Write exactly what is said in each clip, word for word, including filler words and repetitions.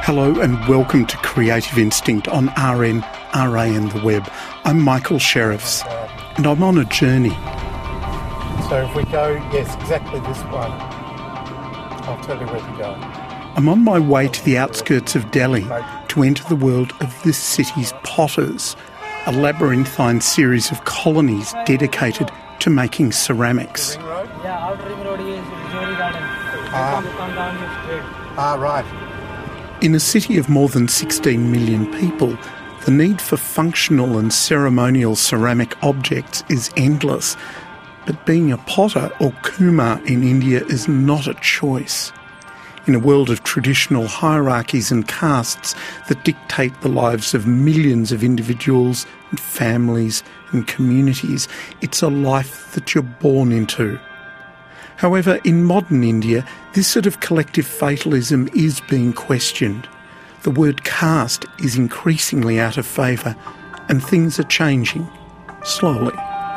Hello and welcome to Creative Instinct on R N, R A and the web. I'm Michael Sheriffs and I'm on a journey. So if we go, yes, exactly this way, I'll tell you where to go. I'm on my way to the outskirts of Delhi to enter the world of this city's potters, a labyrinthine series of colonies dedicated to making ceramics. Yeah, Outer Ring Road is Jewelry Garden. Ah. You come down the street. Ah, right. In a city of more than sixteen million people, the need for functional and ceremonial ceramic objects is endless. But being a potter or kumar in India is not a choice. In a world of traditional hierarchies and castes that dictate the lives of millions of individuals and families and communities, it's a life that you're born into. However, in modern India, this sort of collective fatalism is being questioned. The word caste is increasingly out of favour, and things are changing, slowly.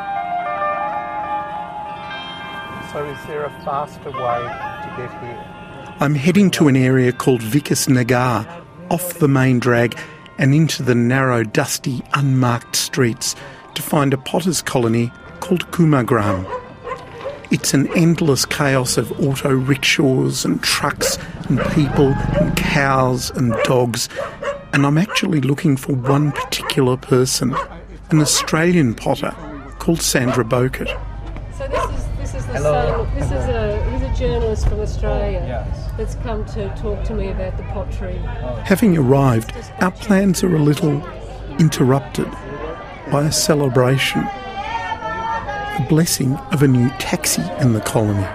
So is there a faster way to get here? I'm heading to an area called Vikas Nagar, off the main drag and into the narrow, dusty, unmarked streets to find a potter's colony called Kumargram. It's an endless chaos of auto rickshaws and trucks and people and cows and dogs, and I'm actually looking for one particular person, an Australian potter called Sandra Bokert. So this is this is the Hello. son. This is a he's a journalist from Australia Yes. that's come to talk to me about the pottery. Having arrived, our plans are a little interrupted by a celebration. The blessing of a new taxi in the colony.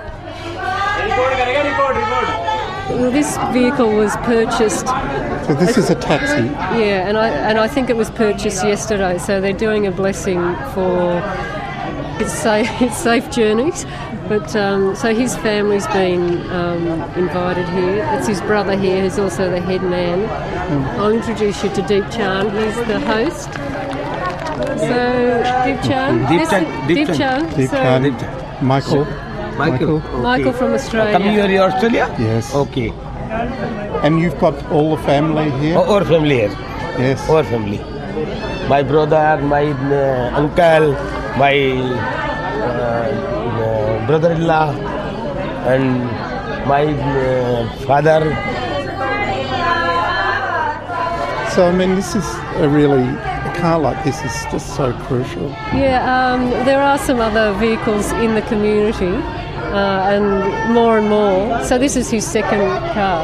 Well, this vehicle was purchased. So this is a taxi. Yeah, and I and I think it was purchased yesterday. So they're doing a blessing for its safe, its safe journeys. But um, so his family's been um, invited here. It's his brother here, who's also the head man. Mm. I'll introduce you to Deep Chand. He's the host. So Deep Chand, Deep this- Chand, Deep Deep Chand. Chand. Deep So Chand. Michael. Michael. Michael from Australia. Coming here in Australia? Yes. Okay. And you've got all the family here? Oh, our family here. Yes. Our family. My brother, my uh, uncle, my uh, uh, brother-in-law, and my uh, father. So, I mean, this is a really, a car like this is just so crucial. Yeah, um, there are some other vehicles in the community, uh, and more and more. So this is his second car.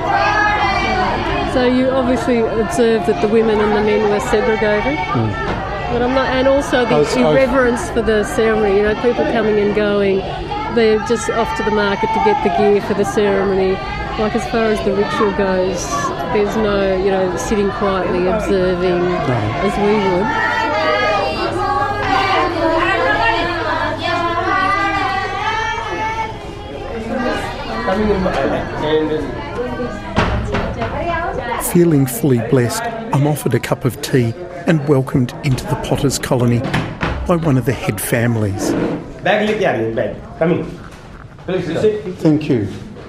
So you obviously observe that the women and the men were segregated. Mm. But I'm not, and also the Oh, so- irreverence for the ceremony. You know, people coming and going. They're just off to the market to get the gear for the ceremony. Like as far as the ritual goes, there's no, you know, sitting quietly observing as we would. Feeling fully blessed, I'm offered a cup of tea and welcomed into the potter's colony by one of the head families. Bag लेके आ रही हूँ, bag. Coming. Please sit. Thank you.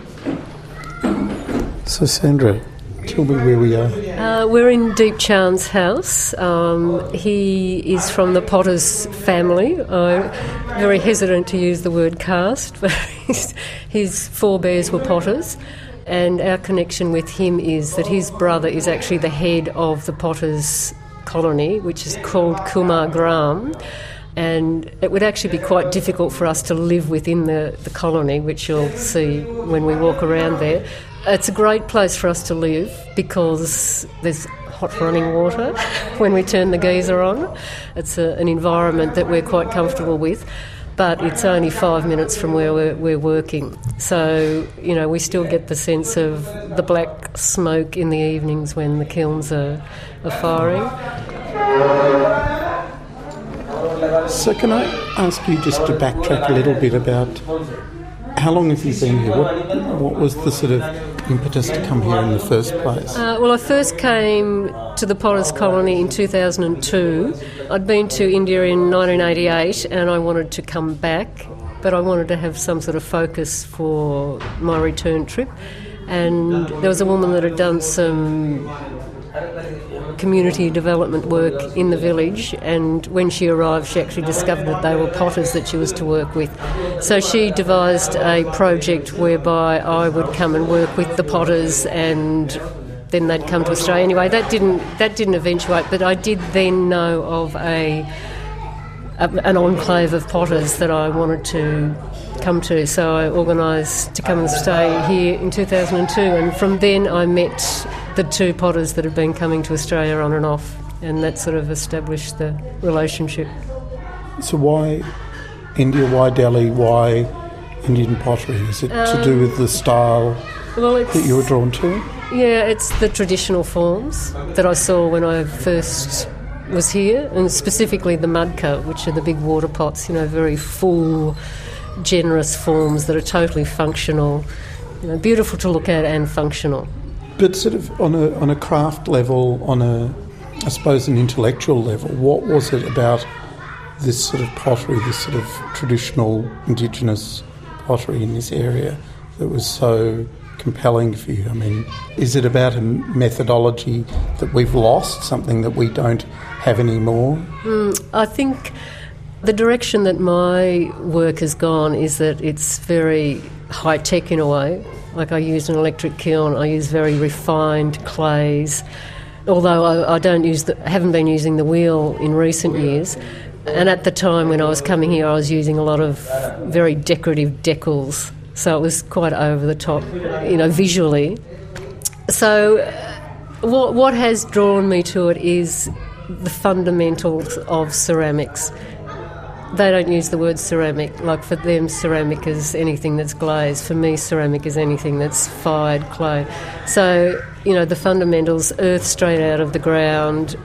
So, Sandra, tell me where we are. Uh, we're in Deep Chand's house. Um, he is from the Potter's family. I'm very hesitant to use the word caste, but his, his forebears were Potters. And our connection with him is that his brother is actually the head of the Potter's colony, which is called Kumargram. And it would actually be quite difficult for us to live within the, the colony, which you'll see when we walk around there. It's a great place for us to live because there's hot running water when we turn the geyser on. It's a, an environment that we're quite comfortable with, but it's only five minutes from where we're, we're working. So, you know, we still get the sense of the black smoke in the evenings when the kilns are, are firing. So can I ask you just to backtrack a little bit about how long have you been here? What, what was the sort of impetus to come here in the first place? Uh, well, I first came to the Potter's Colony in two thousand two. I'd been to India in nineteen eighty-eight and I wanted to come back, but I wanted to have some sort of focus for my return trip. and there was a woman that had done some community development work in the village, and when she arrived she actually discovered that they were potters that she was to work with. So she devised a project whereby I would come and work with the potters, and then they'd come to Australia. Anyway, that didn't that didn't eventuate, but I did then know of a, a an enclave of potters that I wanted to come to, so I organised to come and stay here in two thousand two, and from then I met the two potters that had been coming to Australia on and off, and that sort of established the relationship. So why India, why Delhi, why Indian pottery? Is it um, to do with the style well, it's, that you were drawn to? Yeah, it's the traditional forms that I saw when I first was here, and specifically the mudka, which are the big water pots, you know, very full, generous forms that are totally functional, you know, beautiful to look at and functional. But sort of on a on a craft level, on a, I suppose, an intellectual level, what was it about this sort of pottery, this sort of traditional indigenous pottery in this area that was so compelling for you? I mean, is it about a methodology that we've lost, something that we don't have anymore? Mm, I think the direction that my work has gone is that it's very high-tech in a way. Like, I use an electric kiln, I use very refined clays, although I, I don't use the, haven't been using the wheel in recent years. And at the time when I was coming here, I was using a lot of very decorative decals, so it was quite over the top, you know, visually. So what, what has drawn me to it is the fundamentals of ceramics. They don't use the word ceramic. Like, for them, ceramic is anything that's glazed. For me, ceramic is anything that's fired clay. So, you know, the fundamentals, earth straight out of the ground,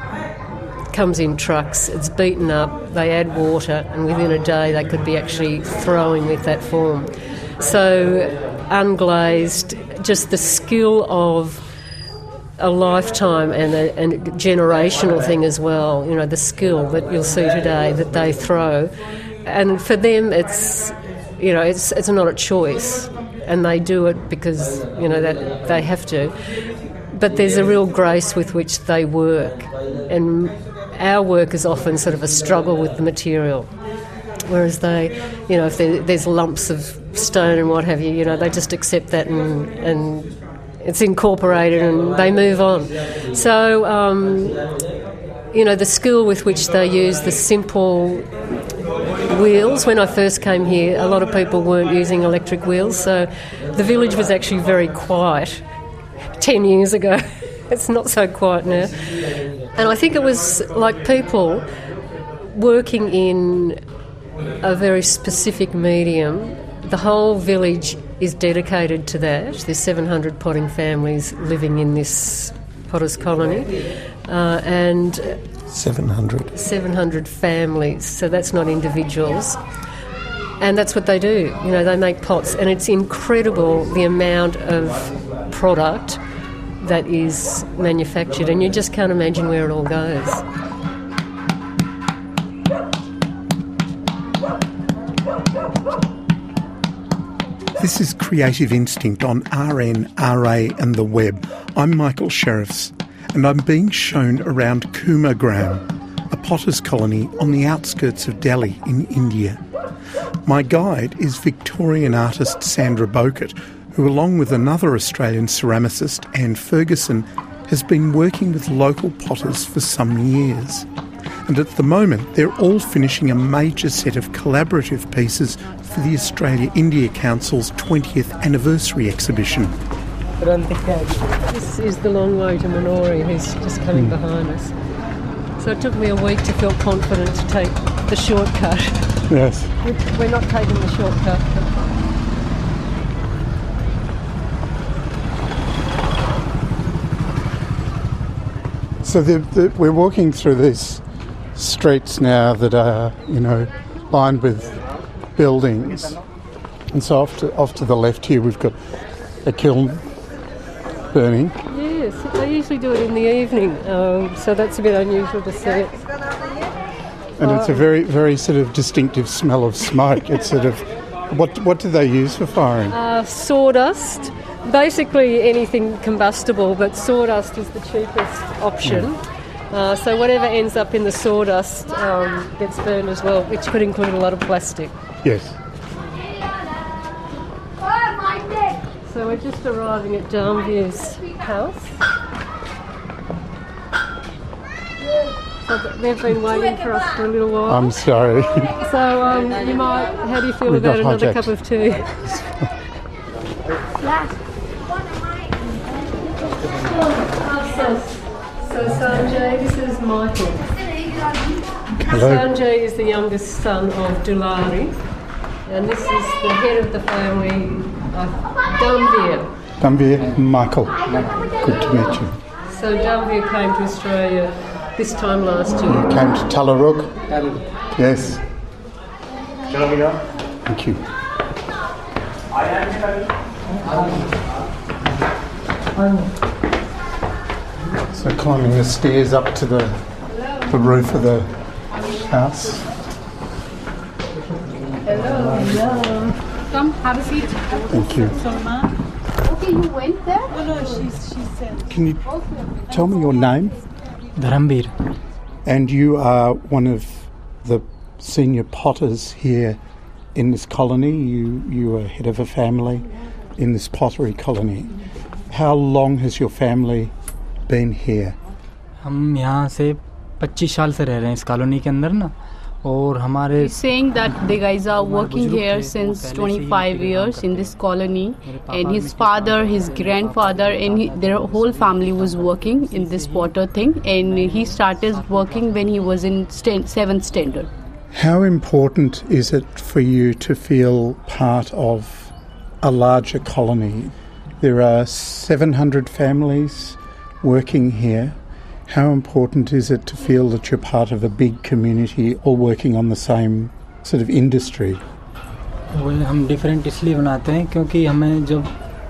comes in trucks, it's beaten up, they add water, and within a day they could be actually throwing with that form. So, unglazed, just the skill of a lifetime and a, and a generational thing as well, you know, the skill that you'll see today that they throw. And for them it's, you know, it's it's not a choice, and they do it because, you know, that they have to. But there's a real grace with which they work, and our work is often sort of a struggle with the material, whereas they, you know, if there's lumps of stone and what have you, you know, they just accept that and and it's incorporated and they move on. So, um, you know, the skill with which they use the simple wheels. When I first came here, a lot of people weren't using electric wheels, so the village was actually very quiet ten years ago. It's not so quiet now. And I think it was like people working in a very specific medium. The whole village is dedicated to that. There's seven hundred potting families living in this potters colony, uh, and seven hundred seven hundred families. So that's not individuals, and that's what they do. You know, they make pots, and it's incredible the amount of product that is manufactured, and you just can't imagine where it all goes. This is Creative Instinct on R N, R A and the web. I'm Michael Sheriffs, and I'm being shown around Kumagram, a potter's colony on the outskirts of Delhi in India. My guide is Victorian artist Sandra Bowkett, who, along with another Australian ceramicist, Anne Ferguson, has been working with local potters for some years. And at the moment, they're all finishing a major set of collaborative pieces for the Australia-India Council's twentieth anniversary exhibition. This is the long way to Minori, who's just coming mm. behind us. So it took me a week to feel confident to take the shortcut. Yes. We're not taking the shortcut. So the, the, we're walking through these streets now that are, you know, lined with buildings. And so off to, off to the left here we've got a kiln burning. Yes, they usually do it in the evening, um, so that's a bit unusual to see it. And it's a very, very sort of distinctive smell of smoke. It's sort of, what what do they use for firing? Uh, sawdust, Basically anything combustible, but sawdust is the cheapest option. Uh, so whatever ends up in the sawdust um, gets burned as well, which could include a lot of plastic. Yes. So we're just arriving at Darmview's house. So they've been waiting for us for a little while. I'm sorry. So um, you might, how do you feel We about got another hijacked. cup of tea? so, so Sanjay, this is Michael. Hello. Sanjay is the youngest son of Dulari, and this is the head of the family, uh, Damveer. Damveer, Michael. Good to meet you. So Damveer came to Australia this time last year. You came to Talaruk? Yes. Thank you. So climbing the stairs up to the the roof of the house. Come, have a seat. Thank you. Okay, you went there? No, no, she's, she said. Can you tell me your name? Dharamveer. And you are one of the senior potters here in this colony. You you are head of a family in this pottery colony. How long has your family been here? हम यहाँ से पच्चीस साल से रह रहे हैं इस कॉलोनी के अंदर ना और हमारे He's saying that the guys are working here since twenty-five years in this colony, and his father, his grandfather, and he, their whole family was working in this potter thing, and he started working when he was in st- seventh standard. How important is it for you to feel part of a larger colony? There are seven hundred families working here. How important is it to feel that you're part of a big community all working on the same sort of industry? वो हम different इसलिए बनाते हैं क्योंकि हमें जब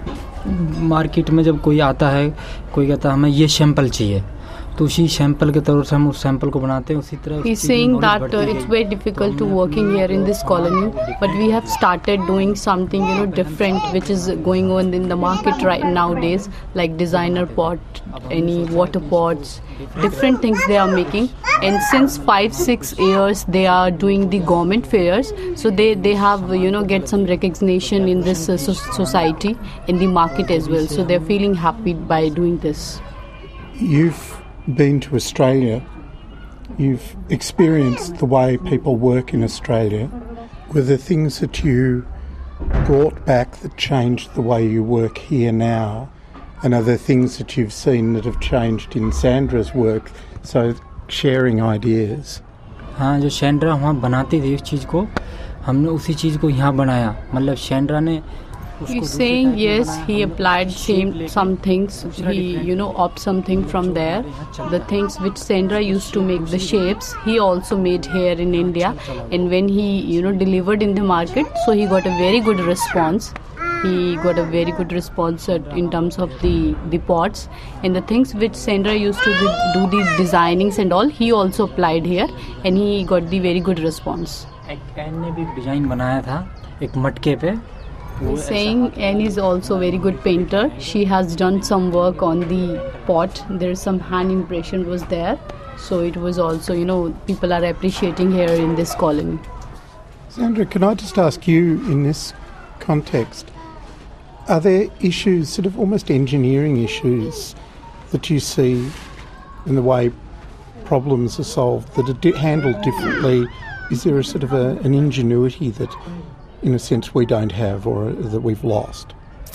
market में जब कोई आता है कोई कहता है हमें ये सैंपल चाहिए तो उसी सैंपल के तौर से हम उस सैंपल को बनाते हैं उसी तरह He's saying that uh, it's very difficult to working here in this colony, but we have started doing something, you know, different, which is going on in the market right nowadays, like designer pot, any water pots, different things they are making. And since five, six years, they are doing the government fairs, so they they have, you know, get some recognition in this uh, so- society, in the market as well. So they're feeling happy by doing this. You've been to Australia. You've experienced the way people work in Australia. Were there things that you brought back that changed the way you work here now? And are there things that you've seen that have changed in Sandra's work? So sharing ideas. हाँ जो Sandra वहाँ बनाती थी उस चीज़ को हमने उसी चीज़ को यहाँ बनाया मतलब सैंड्रा ने He's saying yes, he applied same some things. He, you know, opt something from there. The things which Sandra used to make the shapes, he also made here in India. And when he, you know, delivered in the market, so he got a very good response. He got a very good response at, in terms of the the pots and the things which Sandra used to do, do the designings and all. He also applied here, and he got the very good response. एक एन ने भी design बनाया था एक मटके पे He's saying Anne is also a very good painter. She has done some work on the pot. There's some hand impression was there. So it was also, you know, people are appreciating here in this colony. Sandra, can I just ask you in this context, are there issues, sort of almost engineering issues, that you see in the way problems are solved, that are di- handled differently? Is there a sort of a, an ingenuity that, in a sense, we don't have or that we've lost?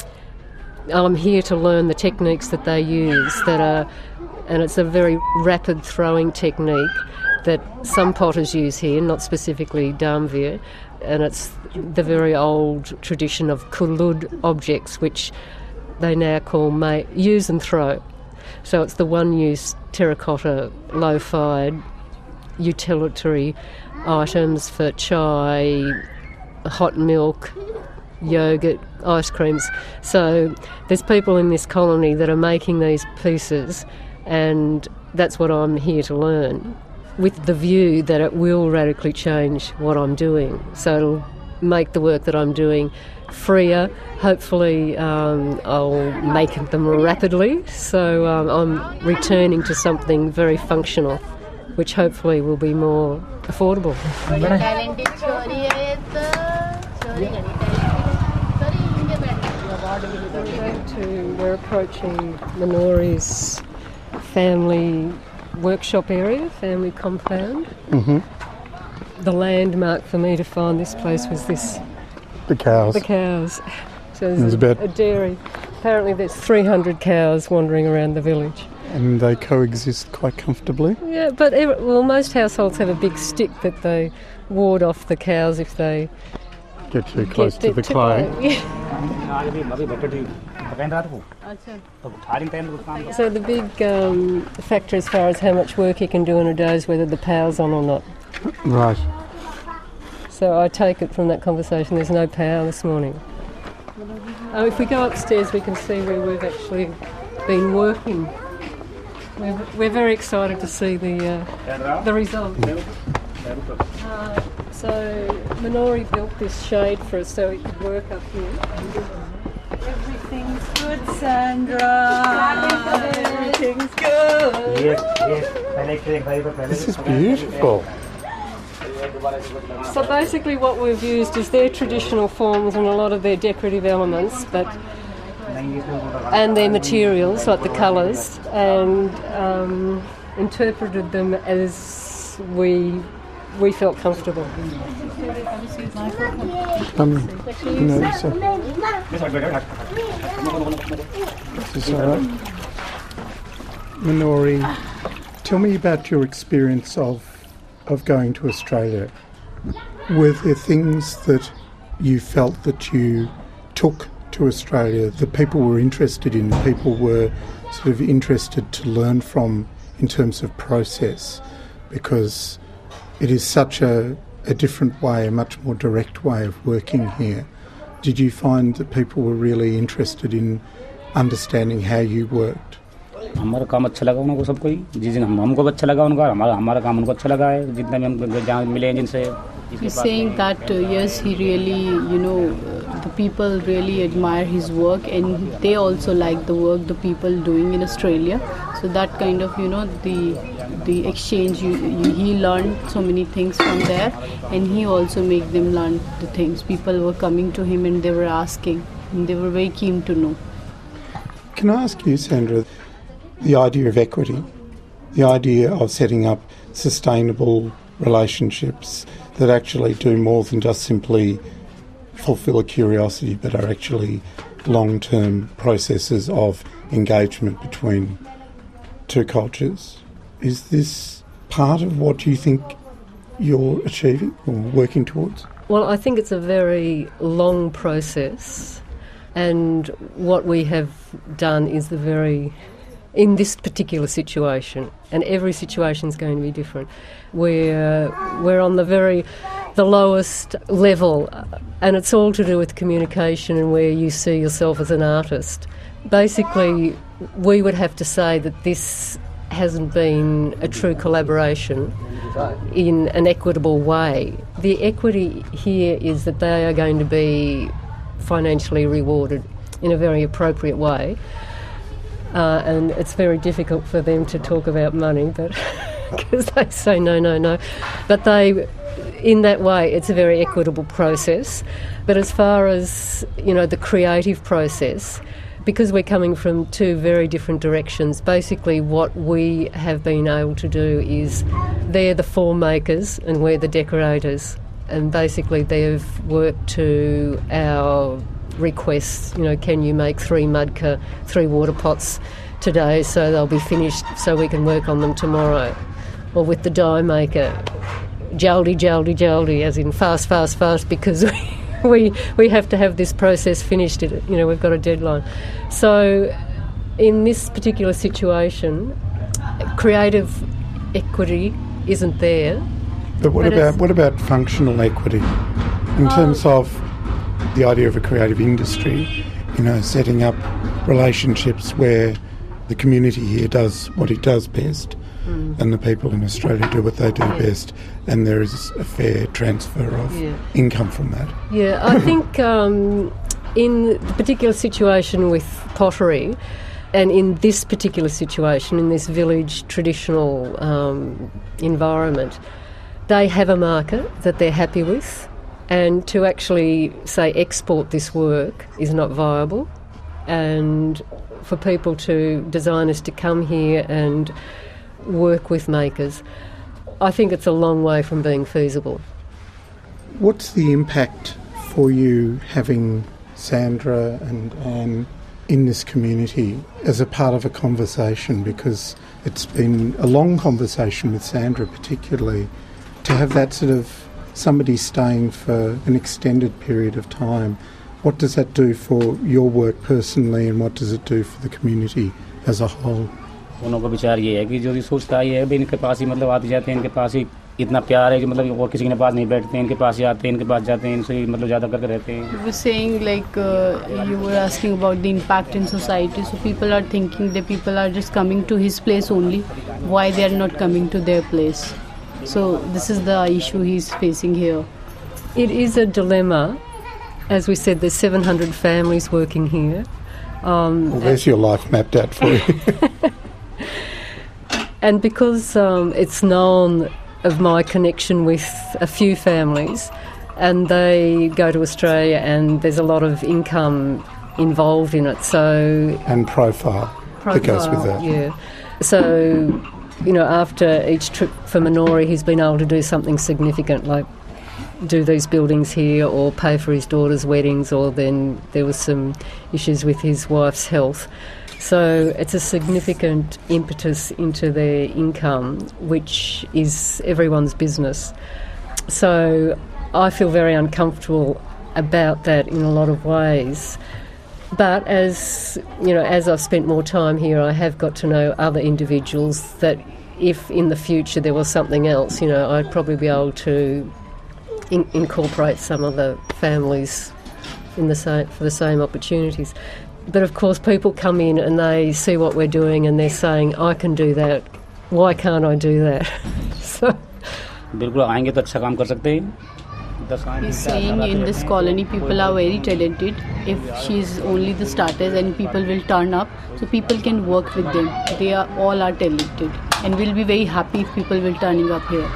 I'm here to learn the techniques that they use that are, and it's a very rapid throwing technique that some potters use here, not specifically Damveer, and it's the very old tradition of kulud objects, which they now call ma- use and throw. So it's the one-use terracotta, low-fired, utilitary items for chai, hot milk, yogurt, ice creams. So there's people in this colony that are making these pieces, and that's what I'm here to learn, with the view that it will radically change what I'm doing. So it'll make the work that I'm doing freer. Hopefully um, I'll make them rapidly. So um, I'm returning to something very functional, which hopefully will be more affordable. To, we're approaching Minori's family workshop area, family compound. Mm-hmm. The landmark for me to find this place was this. The cows. The cows. So there's There's a, about- a dairy. Apparently there's three hundred cows wandering around the village. And they coexist quite comfortably. Yeah, but ev- well, most households have a big stick that they ward off the cows if they Get too close get to the too- clay. Yeah. So the big um, factor as far as how much work you can do in a day is whether the power's on or not. Right. So I take it from that conversation there's no power this morning. Oh, if we go upstairs we can see where we've actually been working. We're, we're very excited to see the uh, the result. Uh, so Minori built this shade for us so it could work up here. Everything's good, Sandra. Everything's good. Yes, yes. This is beautiful. So basically what we've used is their traditional forms and a lot of their decorative elements, but and their materials, like the colours, and um, interpreted them as we we felt comfortable. Um, no, so this is all right. Minori, tell me about your experience of of going to Australia. Were there things that you felt that you took to Australia that people were interested in, people were sort of interested to learn from in terms of process? Because it is such a, a different way, a much more direct way of working here. Did you find that people were really interested in understanding how you worked? हमारा काम अच्छा लगा उनको सबको ही जिस दिन हम हमको अच्छा लगा उनका हमारा हमारा काम उनको अच्छा लगा है जितने में हम जहाँ मिले हैं जिनसे He's saying that uh, yes, he really, you know, uh, the people really admire his work, and they also like the work the people doing in Australia. So that kind of, you know, the the exchange, you, you, he learned so many things from there, and he also make them learn the things. People were coming to him and they were asking, and they were very keen to know. Can I ask you, Sandra, the idea of equity, the idea of setting up sustainable relationships that actually do more than just simply fulfil a curiosity but are actually long-term processes of engagement between two cultures. Is this part of what you think you're achieving or working towards? Well, I think it's a very long process, and what we have done is the very, in this particular situation, and every situation is going to be different, we're, we're on the very, the lowest level, and it's all to do with communication and where you see yourself as an artist. Basically, we would have to say that this hasn't been a true collaboration in an equitable way. The equity here is that they are going to be financially rewarded in a very appropriate way. Uh, and it's very difficult for them to talk about money, but because they say no, no, no. But they, in that way, it's a very equitable process. But as far as, you know, the creative process, because we're coming from two very different directions, basically what we have been able to do is they're the form makers and we're the decorators. And basically they've worked to our requests, you know, can you make three mudka, three water pots today so they'll be finished so we can work on them tomorrow. Or with the dye maker, jaldi, jaldi, jaldi, as in fast, fast, fast, because we, we, we have to have this process finished, you know, we've got a deadline. So in this particular situation, creative equity isn't there. But what But about it's- what about functional equity in terms of the idea of a creative industry, you know, setting up relationships where the community here does what it does best, mm. and the people in Australia do what they do yeah. best, and there is a fair transfer of yeah. income from that. Yeah, I think um, in the particular situation with pottery, and in this particular situation, in this village traditional um, environment, they have a market that they're happy with, and to actually, say, export this work is not viable. And for people to, designers to come here and work with makers, I think it's a long way from being feasible. What's the impact for you having Sandra and Anne in this community as a part of a conversation? Because it's been a long conversation with Sandra particularly, to have that sort of somebody staying for an extended period of time. What does that do for your work personally, and what does it do for the community as a whole? उन्हों का विचार ये है कि जो भी सोचता है ये है भाई इनके पास ही मतलब आते जाते हैं, इनके पास ही इतना प्यार है कि मतलब और किसी के पास नहीं बैठते हैं, इनके पास ही आते हैं, इनके पास जाते हैं, इनसे मतलब ज़्यादा करके रहते हैं. You were saying like uh, you were asking about the impact in society. So people are thinking that people are just coming to his place only. Why they are not coming to their place? So this is the issue he's facing here. It is a dilemma. As we said, there's seven hundred families working here. Um, well, there's your life mapped out for you. And because um, it's known of my connection with a few families, and they go to Australia, and there's a lot of income involved in it. So and profile, profile that goes with that. Yeah. So, you know, after each trip for Minori, he's been able to do something significant, like do these buildings here or pay for his daughter's weddings, or then there was some issues with his wife's health. So it's a significant impetus into their income, which is everyone's business. So I feel very uncomfortable about that in a lot of ways. But as you know, as I've spent more time here, I have got to know other individuals that if in the future there was something else, you know, I'd probably be able to in- incorporate some of the families in the same, for the same opportunities. But of course people come in and they see what we're doing and they're saying, I can do that, why can't I do that? So बिल्कुल आएंगे तो अच्छा काम कर सकते हैं. He's saying in this colony people are very talented. If she's only the starters and people will turn up, so people can work with them. They are all are talented, and we'll be very happy if people will turning up here.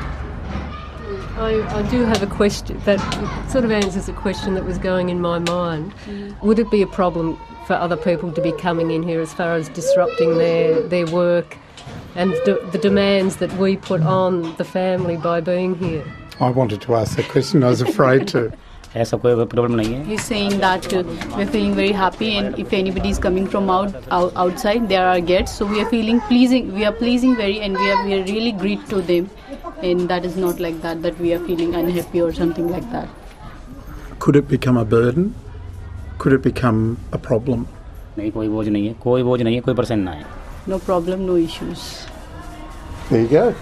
I, I do have a question that sort of answers a question that was going in my mind. Mm. Would it be a problem for other people to be coming in here as far as disrupting their, their work and d- the demands that we put on the family by being here? I wanted to ask that question, I was afraid to. ऐसा कोई problem नहीं है. He's saying that uh, we're feeling very happy, and if anybody is coming from out, out outside, there are guests, so we are feeling pleasing. We are pleasing very, and we are we are really great to them, and that is not like that that we are feeling unhappy or something like that. Could it become a burden? Could it become a problem? नहीं, कोई बोझ नहीं है, कोई बोझ नहीं है, कोई परेशानी ना है. No problem, no issues. There you go.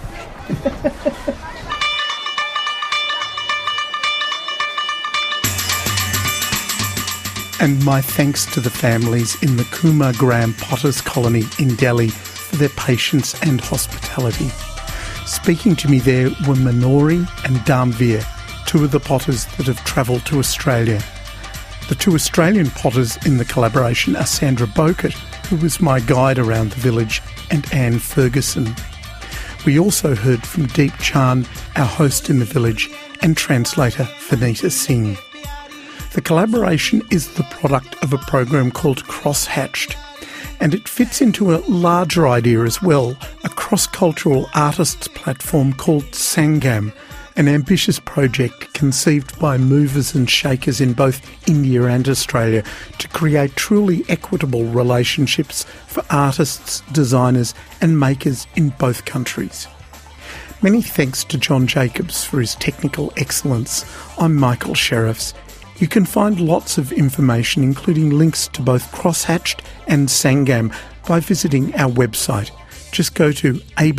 And my thanks to the families in the Kumar Graham Potters Colony in Delhi for their patience and hospitality. Speaking to me there were Minori and Dharmveer, two of the potters that have travelled to Australia. The two Australian potters in the collaboration are Sandra Bokert, who was my guide around the village, and Anne Ferguson. We also heard from Deep Chand, our host in the village, and translator Vanita Singh. The collaboration is the product of a program called Crosshatched, and it fits into a larger idea as well, a cross-cultural artists platform called Sangam, an ambitious project conceived by movers and shakers in both India and Australia to create truly equitable relationships for artists, designers and makers in both countries. Many thanks to John Jacobs for his technical excellence. I'm Michael Sheriffs. You can find lots of information, including links to both Crosshatched and Sangam, by visiting our website. Just go to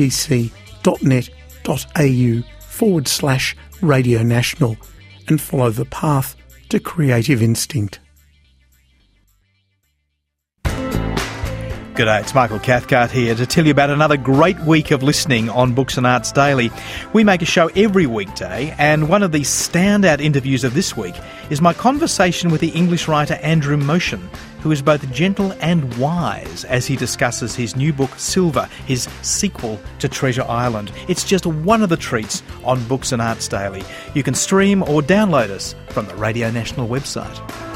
abc.net.au forward slash Radio National and follow the path to creative instinct. G'day, it's Michael Cathcart here to tell you about another great week of listening on Books and Arts Daily. We make a show every weekday, and one of the standout interviews of this week is my conversation with the English writer Andrew Motion, who is both gentle and wise as he discusses his new book, Silver, his sequel to Treasure Island. It's just one of the treats on Books and Arts Daily. You can stream or download us from the Radio National website.